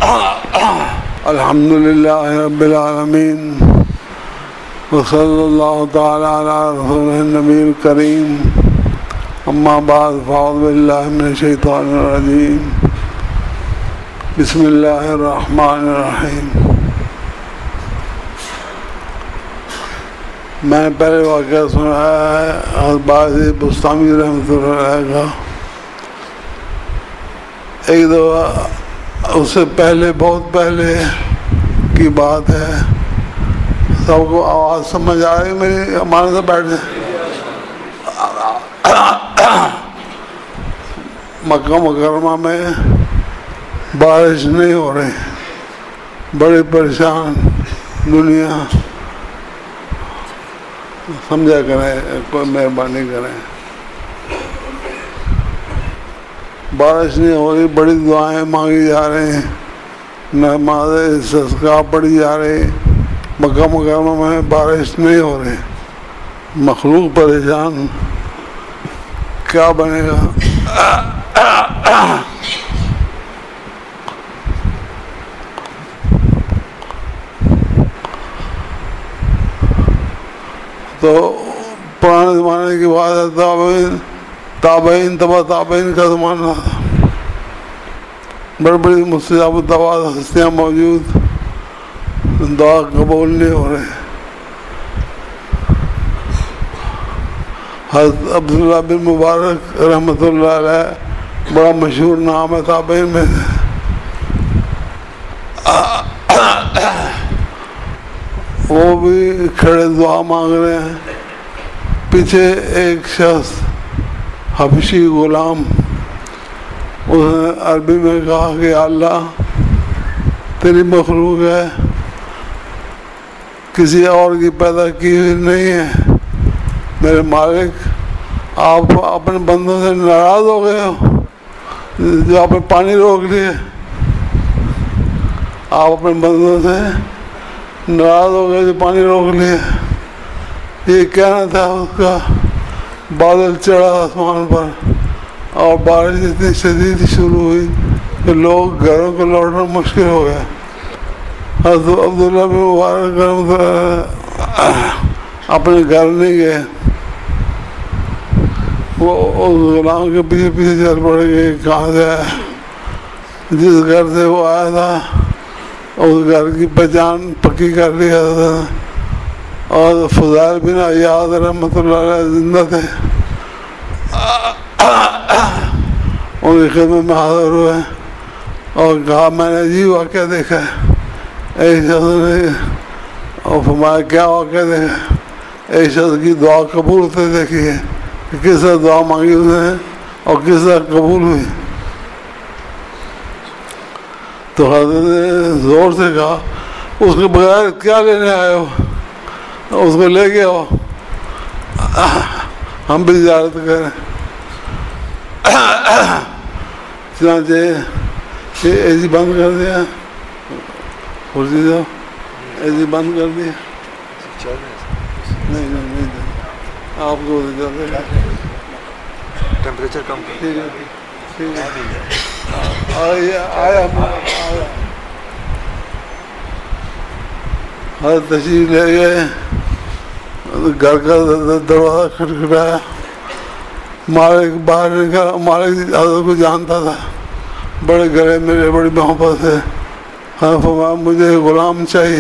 الحمد للہ رب العالمین وصلی اللہ تعالی علی رسول النبی الکریم اما بعد فاعوذ باللہ من الشیطان الرجیم بسم اللہ الرحمن الرحیم. میں نے پہلے واقعہ سنایا ہے باعث بستامی رحمۃ اللہ علیہ کا. ایک دفعہ اس سے پہلے بہت پہلے کی بات ہے. سب کو آواز سمجھ آ رہی میری؟ ہمارے سے بیٹھ جائیں. مکہ مکرمہ میں بارش نہیں ہو رہی, بڑی پریشان دنیا. سمجھا کریں, کوئی مہربانی کریں. بارش نہیں ہو رہی, بڑی دعائیں مانگی جا رہی ہیں, نماز استسقاء پڑھی جا رہی. مکہ مکرمہ میں بارش نہیں ہو رہی, مخلوق پریشان, کیا بنے گا؟ تو پرانے زمانے کی بات ہے, تابعین تبا تابعین کا زمانہ تھا. بڑی بڑی مستجاب الدعوات ہستیاں موجود, دعا قبول نہیں ہو رہے. حضرت عبداللہ بن مبارک رحمۃ اللہ علیہ بڑا مشہور نام ہے تابعین میں سے. وہ بھی کھڑے دعا مانگ رہے ہیں. پیچھے ایک شخص حبشی غلام, اس نے عربی میں کہا کہ اللہ تیری مخلوق ہے, کسی اور کی پیدا کی ہوئی نہیں ہے. میرے مالک, آپ اپنے بندوں سے ناراض ہو گئے ہو جو آپ نے پانی روک لیے. آپ اپنے بندوں سے ناراض ہو گئے جو پانی روک لیے. یہ کہنا تھا اس کا. بادل چڑھا آسمان پر اور بارش اتنی شدید شروع ہوئی کہ لوگ گھروں کو لوٹنا مشکل ہو گیا. حضرت عبداللہ بن مبارک اپنے گھر نہیں گئے, وہ اس غلام کے پیچھے پیچھے چل پڑے گئے. کہاں سے آیا؟ جس گھر سے وہ آیا تھا اس گھر کی پہچان پکی کر لیا تھا. اور فضائل بن عیاض رحمۃ اللہ علیہ زندہ تھے, ان کی خدمت میں حاضر ہوئے اور کہا میں نے جی واقعہ دیکھا ہے. ایک شخص نے اور فرمایا کیا واقعہ دیکھا؟ ایک شخص کی دعا قبول ہوتے دیکھی ہے کہ کس طرح دعا مانگی اس نے اور کس طرح قبول ہوئی. تو حضرت نے زور سے کہا اس کے بغیر کیا لینے آئے ہو, اس کو لے کے آؤ, ہم بھی زیارت کریں. چنانچہ یہ اے سی بند کر دیا, کرسی دو, اے سی بند کر دیا. نہیں آپ کو ٹیمپریچر کم. ٹھیک ہے, ٹھیک ہے. آیا ہر تشریف لے گئے. گھر کا دروازہ کھٹکھٹایا. مالک باہر نکلا. مالک حضرت کو جانتا تھا, بڑے گھرے میرے بڑی محبت سے. ہاں فرمایا مجھے غلام چاہیے.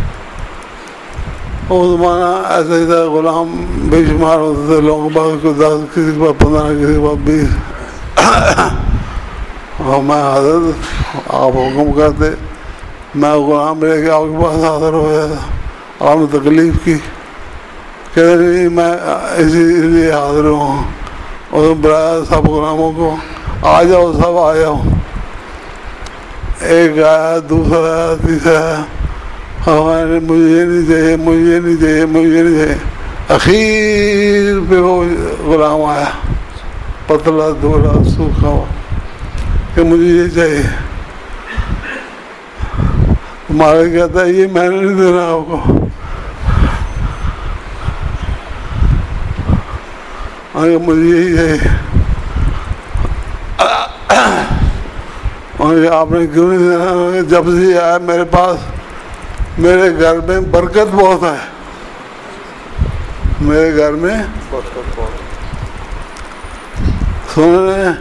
وہ زمانہ ایسا ہی تھا, غلام بے شمار ہوتے تھے. لوگوں کے پاس کوئی 10, کسی کے پاس 15, کسی کے پاس 20. اور میں حضرت آپ حکم کرتے, میں غلام لے کے آپ کے پاس حاضر ہو جاتا. آپ نے تکلیف کی, کہتے نہیں میں اسی لیے حاضر ہوں. اور بلایا سب غلاموں کو, آ جاؤ سب آ جاؤ. ایک آیا, دوسرا آیا, تیسرا آیا. ہمارے مجھے یہ نہیں چاہیے, مجھے یہ نہیں چاہیے, مجھے یہ نہیں چاہیے. اخیر پہ وہ غلام آیا, پتلا دھولا سوکھا ہوا, کہ مجھے یہ چاہیے. ہمارے کہتا ہے یہ میں نے نہیں دینا آپ کو. مجھے یہی چاہیے. اور آپ نے کیوں نہیں دینا؟ جب سے یہ آیا میرے پاس، میرے گھر میں برکت بہت ہے، میرے گھر میں برکت بہت ہے. سن رہے ہیں؟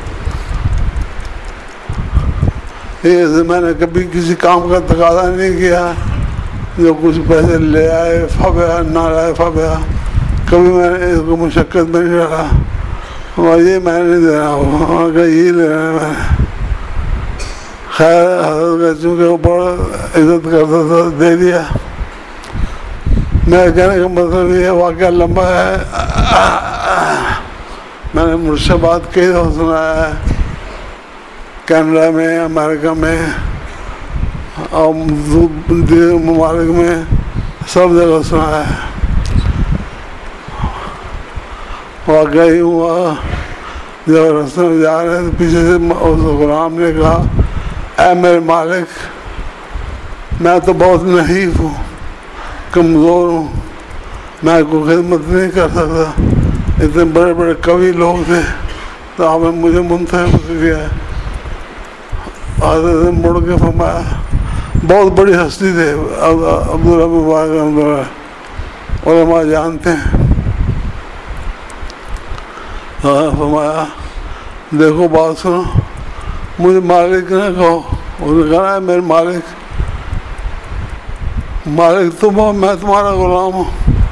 یہ میں نے کبھی کسی کام کا تقاضا نہیں کیا جو کچھ پیسے لے آئے فبیا، نہ لائے فبیا. کبھی میں نے اس کو مشقت میں نہیں رکھا، اور یہ میں نہیں دے رہا ہوں کہ یہ لے رہا ہے. میں خیر حضرت کا چونکہ وہ بڑا عزت کرتا تھا دے دیا. میرے کہنے کا مطلب یہ واقعہ لمبا ہے. میں نے مرشدآباد کئی دفعہ سنایا ہے، کینیڈا میں، امریکہ میں اور دیگر ممالک میں، سب جگہ سنایا ہے. واقعہ ہی ہوا جب راستے میں جا رہے تھے، پیچھے سے اس غلام نے کہا اے میرے مالک، میں تو بہت نحیف ہوں، کمزور ہوں، میں کوئی خدمت نہیں کر سکتا. اتنے بڑے بڑے قوی لوگ تھے تو آپ نے مجھے منتخب کیا ہے. حضرت نے مڑ کے فرمایا، بہت بڑی ہستی تھے عبداللہ مبارک، علماء جانتے ہیں. فرمایا دیکھو بات سنو، مجھے مالک نہ کہو. اس نے کہا ہے میرے مالک، مالک تم ہو، میں تمہارا غلام ہوں.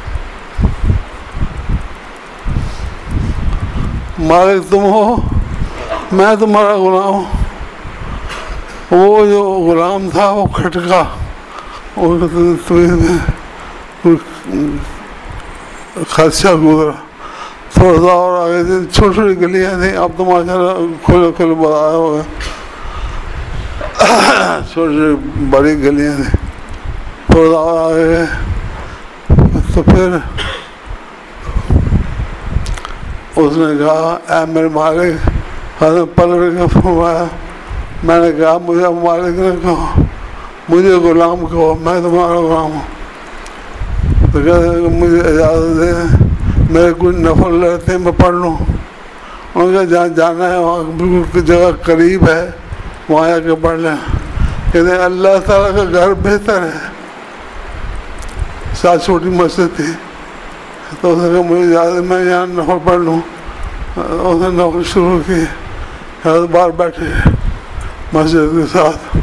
مالک تم ہو، میں تمہارا غلام ہوں. وہ جو غلام تھا وہ کھٹکا، خدشہ گزرا. تھوڑا سا اور آگے تھے، چھوٹی چھوٹی گلیاں تھیں، اب تو ماشاء اللہ کھلے کھلے بنایا ہوا ہے. چھوٹی چھوٹی بڑی گلیاں تھیں. تھوڑا سا اور آگے گئے تو پھر اس نے کہا اے میرے مالک. حضرت پلٹ کے فرمایا، میں نے کہا مجھے مالک نہ کہو، مجھے غلام کہو، میں تمہارا غلام ہوں. تو کہتے ہیں مجھے اجازت دے، میرے کچھ نفل رہتے ہیں میں پڑھ لوں. انہوں نے جہاں جانا ہے وہاں بالکل جگہ قریب ہے، وہاں جا کے پڑھ لیں. کہتے ہیں اللہ تعالیٰ کا گھر بہتر ہے. ساتھ چھوٹی مسجد تھی تو اس نے کہا مجھے اجازت، میں یہاں نفل پڑھ لوں. اس نے نفل شروع کی. حضرت باہر بیٹھے مسجد کے ساتھ،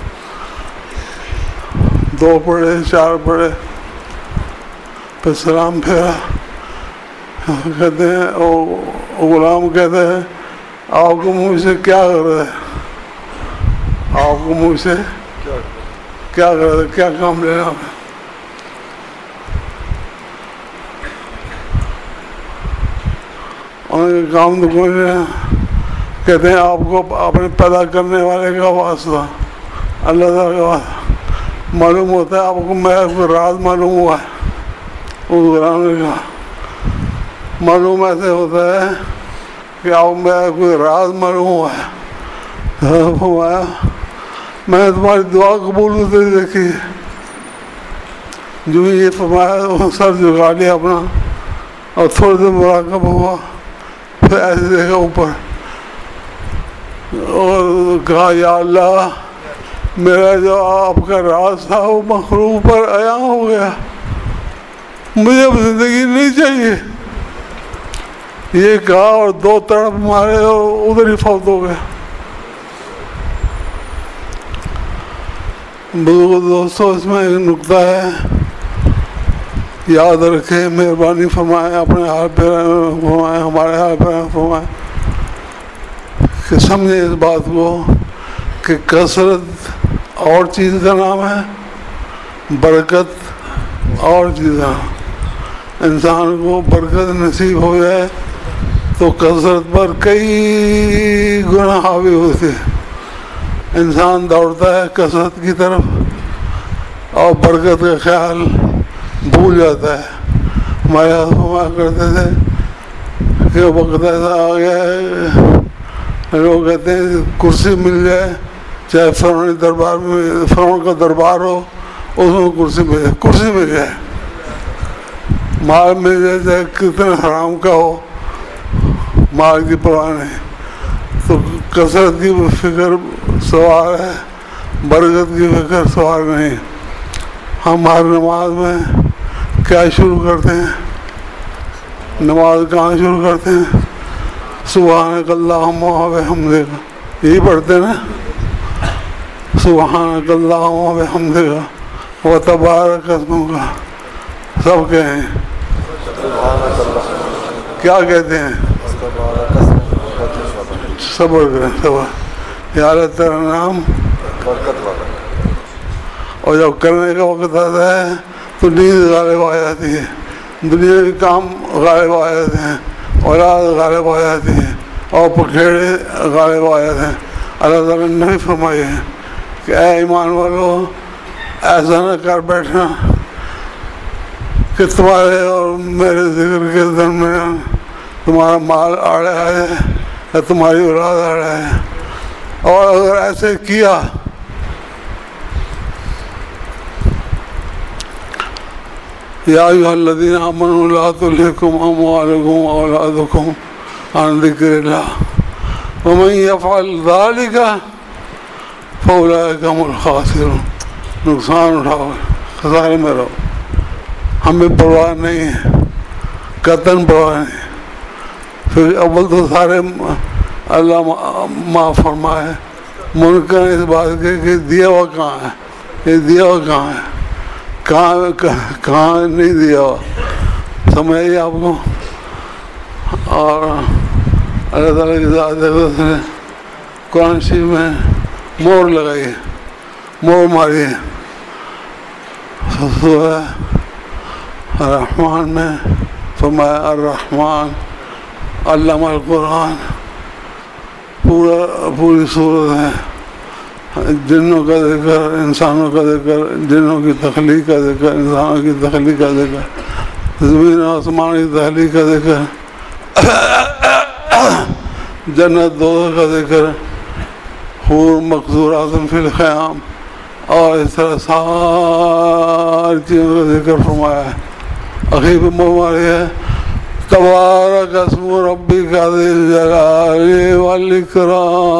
2 پڑھے 4 پڑھے، پھر سلام پھیرا. کہتے ہیں غلام کہتے ہیں آپ کو مجھ سے کیا کر رہے ہیں، آپ کو مجھ سے کیا کر رہے، کیا کام لینا ہے. ان کا کام تو کوئی نہیں. کہتے ہیں آپ کو اپنے پیدا کرنے والے کا واسطہ، اللہ تعالیٰ کا واسطہ معلوم ہوتا ہے. آپ کو میرا کوئی راز معلوم ہوا ہے؟ اس غلام نے کہا معلوم ایسے ہوتا ہے کہ آپ میرا کوئی راز معلوم ہوا ہے. فرمایا میں نے تمہاری دعا قبول ہوتے دیکھی. جو یہ فرمایا سر جھکا لیا اپنا اور تھوڑے دیر مراقب ہوا، پھر ایسے دیکھا اوپر اور کہا یا اللہ، میرا جو آپ کا راز تھا وہ مخلوق پر عیاں ہو گیا، مجھے اب زندگی نہیں چاہیے. یہ کہا اور 2 تڑپ مارے اور ادھر ہی فوت ہو گیا. بزرگ دوستوں، اس میں ایک نکتہ ہے، یاد رکھیں، مہربانی فرمائیں، اپنے حال پہ فرمائیں، ہمارے حال پہ فرمائیں کہ سمجھیں اس بات کو کہ کثرت اور چیز کا نام ہے، برکت اور چیز کا. انسان کو برکت نصیب ہو جائے تو کثرت پر کئی گنا حاوی ہوتے ہیں. انسان دوڑتا ہے کثرت کی طرف اور برکت کا خیال بھول جاتا ہے. ہمارے یہاں فرمایا کرتے تھے کہ وقت ایسا آ گیا ہے، لوگ کہتے ہیں کرسی مل جائے، چاہے فرعونی دربار میں فرعون کا دربار ہو اس میں کرسی مل جائے، مال مل جائے، چاہے کتنے حرام کا ہو، مال کی پرواہ نہیں. تو کثرت کی فکر سوال ہے، برکت کی فکر سوال نہیں. ہم ہر نماز میں کیا شروع کرتے ہیں؟ نماز کہاں شروع کرتے ہیں؟ سبحانک اللہم و بحمدک، یہی پڑھتے ہیں نا، سبحانک اللہم و بحمدک و تبارک اسمک. سب کہیں کیا کہتے ہیں؟ صبر کریں، صبر، یا اللہ تیرا نام. اور جب کرنے کا وقت آتا ہے تو نیند غالب آ جاتی ہے، دنیا کے کام غالب آ جاتے ہیں، اولاد غالب آ جاتی ہے، اور پکھیڑے غالب آ جاتے ہیں. اللہ تعالیٰ نے نہیں فرمائی ہے کہ اے ایمان والو ایسا نہ کر بیٹھنا کہ تمہارے اور میرے ذکر کے درمیان تمہارا مال آڑے آئے یا تمہاری اولاد آڑے آئے. اور اگر ایسے کیا یا ایھا الذین آمنوا لا تلھکم اموالکم واولادکم عن ذکر اللہ ومن یفعل ذلک فاولئک هم الخاسرون. نقصان اٹھاؤ، خسارے میں رہو. ہمیں پرواہ نہیں ہے، قطعاً پرواہ نہیں. پھر اول تو سارے اللہ معاف فرمائے. منکر اس بات کے کہ دیا ہوا کہاں ہے، یہ دیا ہوا کہاں ہے، کہاں نہیں دیا ہوا، سمجھ آئیے آپ کو. اور اللہ تعالیٰ کی ذات نے قرآن شریف میں مور لگائی ہے، مور ماری ہے. سورہ الرحمن میں فرمایا الرحمن علم القرآن. پوری صورت ہے جنوں کا ذکر، انسانوں کا ذکر، جنوں کی تخلیق کا ذکر، انسانوں کی تخلیق کا ذکر، زمین و آسمان کی تخلیق کا ذکر، جنت دوزخ کا ذکر، حور مقصورات فی الخیام، اور اس طرح ساری چیزوں کا ذکر فرمایا ہے. اخیر پہ ماری ہے تبارک اسم ربک ذی الجلال والاکرام.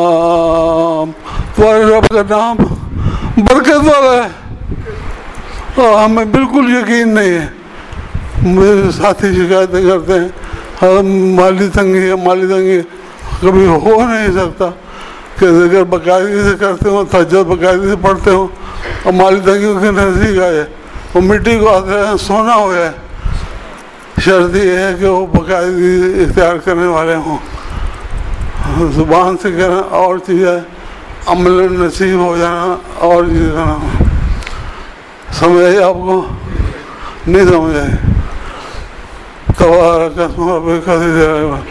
تمہارے رب کا نام برکت والا ہے. اور ہمیں بالکل یقین نہیں ہے. میرے ساتھی شکایتیں کرتے ہیں ہم مالی تنگی ہے، مالی تنگی. کبھی ہو نہیں سکتا کہ ذکر باقاعدگی سے کرتے ہوں، تہجد باقاعدگی سے پڑھتے ہوں اور مالی تنگیوں کے نزدیک آئے وہ مٹی کو آتے ہیں سونا ہو جائے. شرط یہ ہے کہ وہ باقاعدگی اختیار کرنے والے ہوں. زبان سے کہنا اور چیز ہے، عمل نصیب ہو جانا اور چیز کرنا. سمجھ آئی آپ کو؟ نہیں سمجھ آئی؟ تبارک اسم ربک ذی الجلال.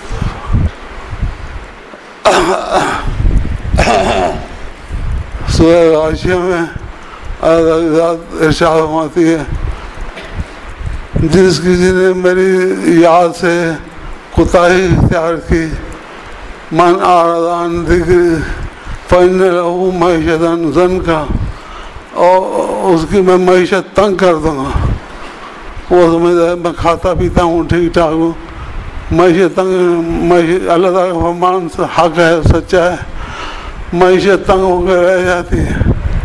سورہ غاشیہ میں ذات ارشاد فرماتی ہے جس کسی نے میری یاد سے کوتاہی اختیار کی، من اعرض عن ذکری فإن له معیشة ضنکا، اور اس کی میں معیشت تنگ کر دوں گا. وہ سمجھتا ہے میں کھاتا پیتا ہوں ٹھیک ٹھاک ہوں. معیشت تنگ، اللہ تعالیٰ کا فرمان حق ہے، سچا ہے. معیشت تنگ ہو کے رہ جاتی ہے،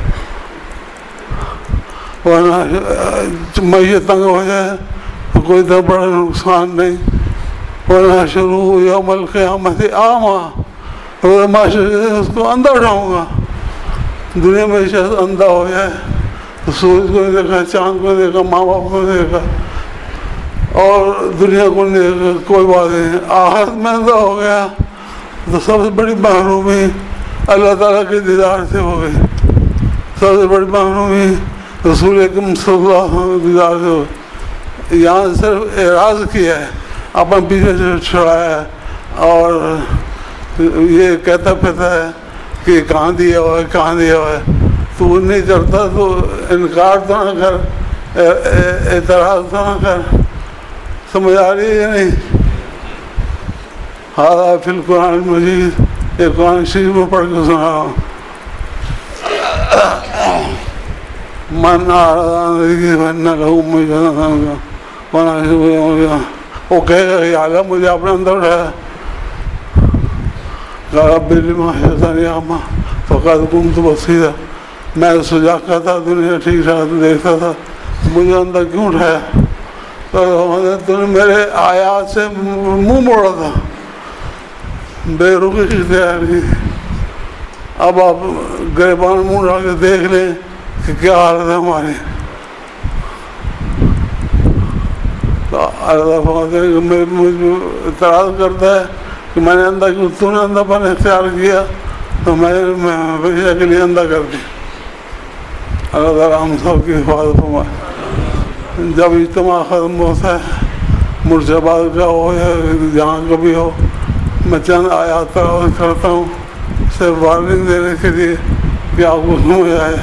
ورنہ معیشت تنگ ہو جائے تو کوئی تو بڑا نقصان نہیں. ورنہ شروع یوم القیامت اعمیٰ، روز معاشرے اس کو اندھا اٹھاؤں گا. دنیا میں شخص اندھا ہو جائے تو سورج کو نہیں دیکھا، چاند کو نہیں دیکھا، ماں باپ کو نہیں دیکھا اور دنیا کو نہیں دیکھا، کوئی بات نہیں. آخرت میں اندھا ہو گیا تو سب سے بڑی محرومی اللہ تعالیٰ کے دیدار سے ہو گئی. سب سے بڑی محرومی رسول اکرم صلی اللہ علیہ وسلم کے دیدار سے ہو گئی. یہاں صرف اعراض کیا ہے، اپنا پیچھے سے چھڑایا ہے اور یہ کہتا پھرتا ہے کہ کہاں دیا ہوا ہے، کہاں دیا ہوا ہے. تو وہ نہیں کرتا تو انکار تو نہ کر، اعتراض تو نہ کر. سمجھ آ رہی ہے یا نہیں؟ ہاں فی القرآن مجید، یہ قرآن شریف میں پڑھ کے سنا رہا ہوں. من اعرض عن ذکری فإن له معیشة ضنکا ونحشرہ یوم القیامہ. وہ کہے گا یا اللہ مجھے اپنے اندر اٹھایا. قال رب لم حشرتنی اعمیٰ لقد كنت بصيرا، میں سجاگا تھا، دنیا ٹھیک ٹھاک دیکھتا تھا، مجھے اندر کیوں اٹھایا؟ تو نے میرے آیات سے منہ موڑا تھا، بے رخی اختیار کی۔ اب آپ گریبان منہ ڈال کے دیکھ لیں کہ کیا حالت ہے ہماری۔ مجھ اعتراض کرتا ہے کہ میں نے اندھا کیوں، تو نے اندھا پن اختیار کیا تو میں ہمیشہ کے لیے اندھا کر دی۔ اللہ تعالیٰ ہم سب کی حفاظت فرمائے۔ جب اجتماع ختم ہوتا ہے، مرشدآباد کا ہو یا جہاں کا بھی ہو، میں چند آیات تلاوت کرتا ہوں صرف وارننگ دینے کے لیے کہ آپ کو سمجھ آئے۔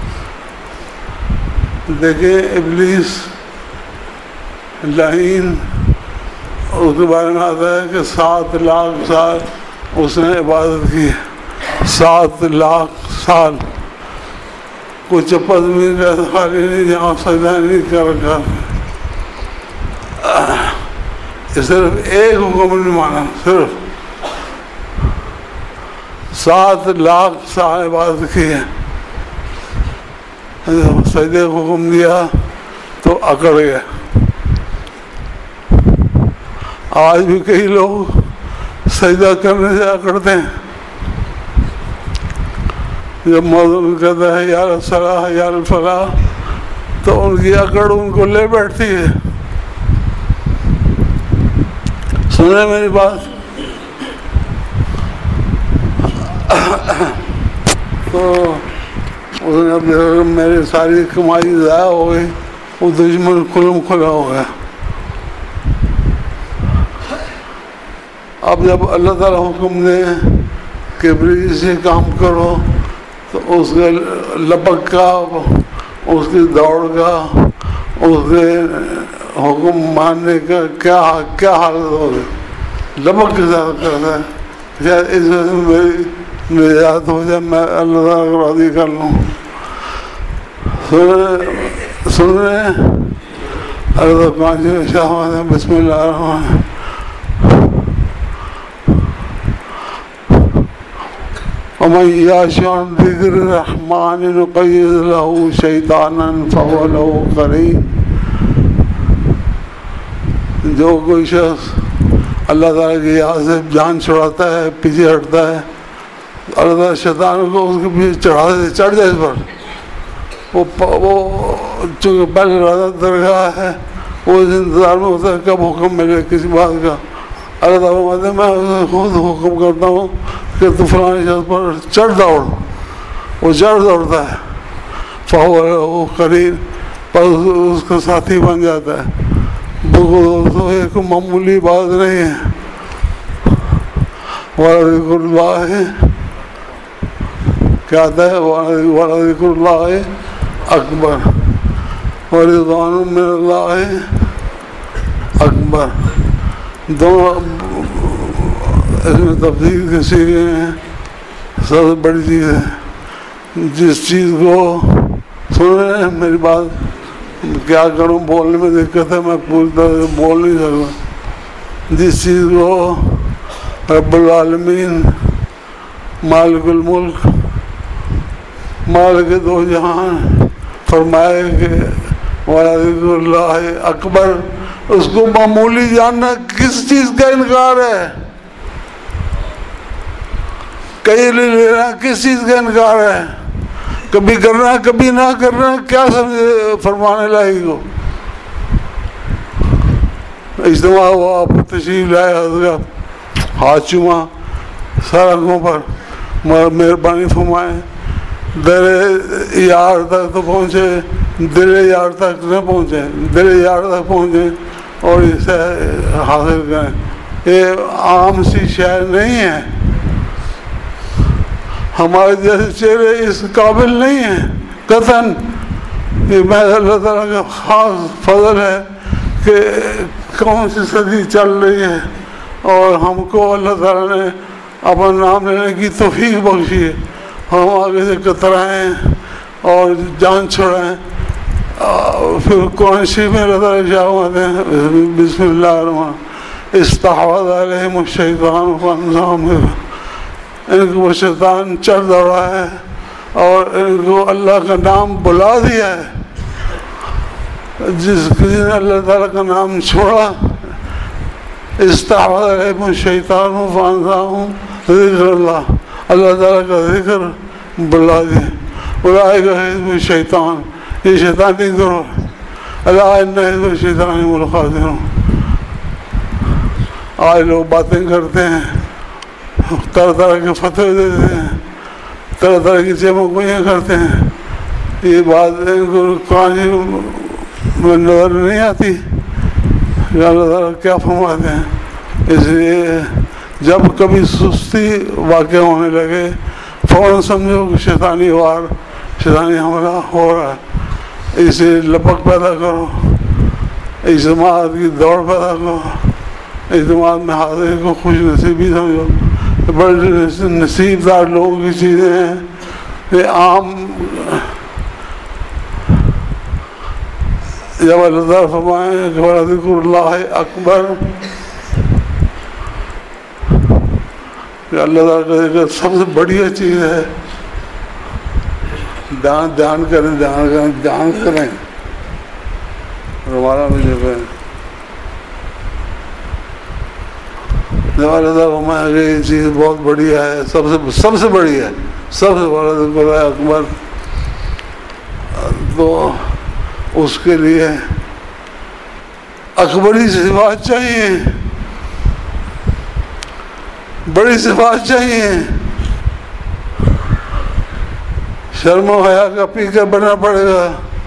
دیکھیں ابلیس لعین، اس کے بارے میں آتا ہے کہ 7 لاکھ سال اس نے عبادت کی، 7 لاکھ سال کوئی چپل زمین کا خالی نہیں جہاں سجدہ نہیں کر رکھا۔ صرف ایک حکم نہیں مانا، صرف 7 لاکھ سال عبادت کی ہے، سجدے کو حکم دیا تو اکڑ گیا۔ آج بھی کئی لوگ سجدہ کرنے سے اکڑتے ہیں۔ جب موضوع کہتا ہے یا الصلاح یا الفلاح تو ان کی اکڑ ان کو لے بیٹھتی ہے۔ سنیں میری بات، تو اس نے اب میری ساری کمائی ضائع ہو گئی، وہ دشمن کھلم کھلا ہو گیا۔ اب جب اللہ تعالیٰ حکم دے کہ بریج سے کام کرو تو اس کے لپک کا، اس کی دوڑ کا، اس کے حکم ماننے کا کیا حالت ہوگی؟ لپک کے ساتھ کرتا ہے، شاید اس وجہ سے میری نجات ہو جائے، میں اللہ تعالیٰ کو راضی کر لوں۔ سن رہے ہیں؟ اللہ تعالیٰ شاہد ہے، بسم اللہ الرحمن الرحیم۔ ومن يعش عن ذكر الرحمن نقيض له شيطانا فهو له قرين۔ جو کوئی شخص اللہ تعالیٰ کی یاد سے جان چھڑاتا ہے، پیچھے ہٹتا ہے، اللہ تعالیٰ شیطان کو اس کے پیچھے چڑھ جائے، اس پر وہ چونکہ پہلے راضا درگاہ ہے، وہ اس انتظار میں ہوتا ہے کب حکم ملے کسی بات کا۔ اللہ تعالیٰ کہتے ہیں میں خود حکم کرتا ہوں کہ تو فلاں شخص پر چڑھ دوڑ، وہ چڑھ دوڑتا ہے، فہو قرین، پر اس کا ساتھی بن جاتا ہے۔ تو ایک معمولی بات نہیں ہے۔ وَلَذِكْرُ اللَّهِ کیا آتا ہے؟ وَلَذِكْرُ اللَّهِ اکبر وَرِضْوَانٌ مِّنَ اللَّهِ اکبر۔ دونوں اس میں تفصیل کے سیرے ہیں۔ سب سے بڑی چیز ہے جس چیز کو سن رہے ہیں میری بات، کیا کروں بولنے میں دقت ہے، میں پوری طرح سے بول نہیں سکتا۔ جس چیز کو رب العالمین مالک الملک مالک دو جہان فرمائے کہ وَلَذِكْرُ اللَّهِ اکبر، اس کو معمولی جاننا کس چیز کا انکار ہے؟ کئی لینا کس چیز کا انکار ہے؟ کبھی کرنا کبھی نہ کرنا، کیا سمجھے فرمانے لائق ہو؟ اجتماع ہوا، آپ تشریف لائے، حضرت ہاتھ چوما سارا آنکھوں پر، مہربانی فرمائے، در یار تک تو پہنچے، دل یار تک نہ پہنچے، دل یار تک پہنچے اور اسے حاصل کریں۔ یہ عام سی شے نہیں ہے، ہمارے جیسے چہرے اس قابل نہیں ہیں قطعاً۔ یہ میں اللہ تعالیٰ کا خاص فضل ہے کہ کون سی صدی چل رہی ہے اور ہم کو اللہ تعالیٰ نے اپنا نام لینے کی توفیق بخشی ہے۔ ہم آگے سے کترائیں اور جان چھڑائیں۔ پھر قرآن شریف میں اللہ تعالیٰ شاہتے ہیں بسم اللہ الرحمن استحوذ علیہم الشیطان فانساہم۔ ان کو شیطان چڑھ دوڑا ہے اور ان کو اللہ کا نام بلا دیا ہے. جس نے اللہ تعالیٰ کا نام چھوڑا، استحوذ علیہم الشیطان فانساہم ذکر اللہ، اللہ تعالیٰ کا ذکر بلا دیا. اولئک حزب الشیطان، یہ شیطانی گروہ ہے. الا ان حزب الشیطان هم الخاسرون. آج لوگ باتیں کرتے ہیں، طرح طرح کے فتوے دیتے ہیں، طرح طرح کی چمکوئیاں کرتے ہیں. یہ بات ان کو قرآن میں نظر نہیں آتی کہ اللہ تعالیٰ کیا فرماتے ہیں. اس لیے جب کبھی سستی واقع ہونے لگے فوراً سمجھو کہ شیطانی وار، شیطانی حملہ ہو رہا ہے. اسے لپک پیدا کرو، اجتماعات کی دوڑ پیدا کرو، اجتماعات میں حاضر کو خوش نصیبی سمجھو. بڑے نصیب دار لوگوں کی چیزیں ہیں. یہ عام جب اللہ تعالیٰ فرمائیں کہ وَلَذِكْرُ اللَّهِ اکبر، کہ اللہ تعالیٰ کا ذکر سب سے بڑھیا چیز ہے. دھیان کریں، دھیان کریں. ہمارا بھی جو ہے جب اللہ تعالیٰ فرمائیں کہ یہ چیز بہت بڑھیا ہے، سب سے بڑی ہے، سب سے بڑا ذکر ہے اکبر، تو اس کے لیے اکبری صفات چاہیے، بڑی صفات چاہیے. شرم و حیا کا پیکر بننا پڑے گا،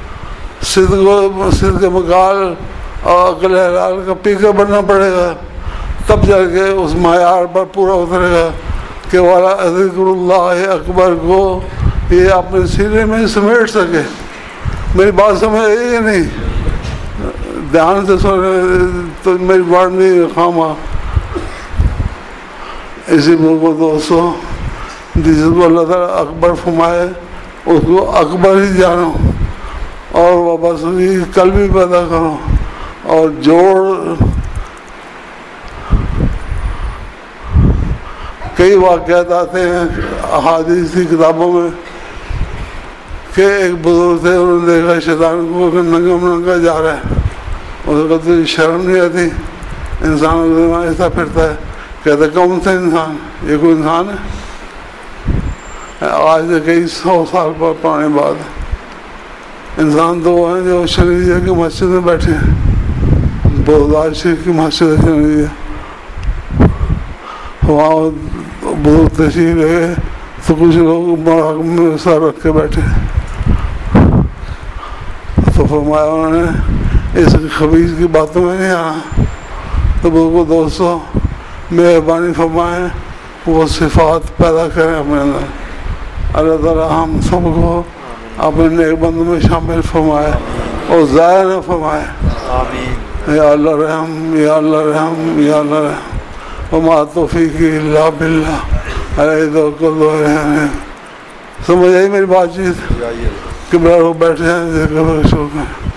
صدق مقال اور عقل حلال کا پیکر بننا پڑے گا. تب جا کے اس معیار پر پورا اترے گا کہ والا ذکر اللہ اکبر کو یہ اپنے سینے میں سمیٹ سکے. میری بات سمجھ یہ نہیں، دھیان سے سن تو میری بات نہیں خامہ. اسی کو دوستو جس کو اللہ تعالیٰ اکبر فرمائے اس کو اکبر ہی جانو اور وابستگی قلبی پیدا کرو اور جوڑ. کئی واقعات آتے ہیں احادیث کی کتابوں میں کہ ایک بزرگ تھے، انہوں نے دیکھا شیطان کو ننگا جا رہا ہے. اس کو تو شرم نہیں آتی، انسانوں کے دماغ ایسا پھرتا ہے. کہتے کون سا انسان، یہ کوئی انسان ہے؟ آج سے کئی 100 سال پر پرانے بات. انسان تو وہ ہیں جو شریعہ کی مسجد میں بیٹھے ہیں، بغداد شریف کی مسجد ہے شریعہ، وہاں بزرگ تشریف رہے تو کچھ لوگ مراقب میں سر رکھ کے بیٹھے. تو فرمایا انہوں نے اس خبیث کی باتوں میں نہیں آنا. تو بزرگ دوستوں مہربانی فرمائیں وہ صفات پیدا کریں اپنے اندر. اللہ تعالیٰ ہم سب کو اپنے نیک بندوں میں شامل فرمائے اور ضائع نہ فرمائے. یا اللہ رحم، یا اللہ رحم، یا اللہ رحم. وما توفیقی الا باللہ علیہ توکلت و علیہ. سمجھ آئی میری بات چیت کہ بیٹھے ہیں شروع کریں.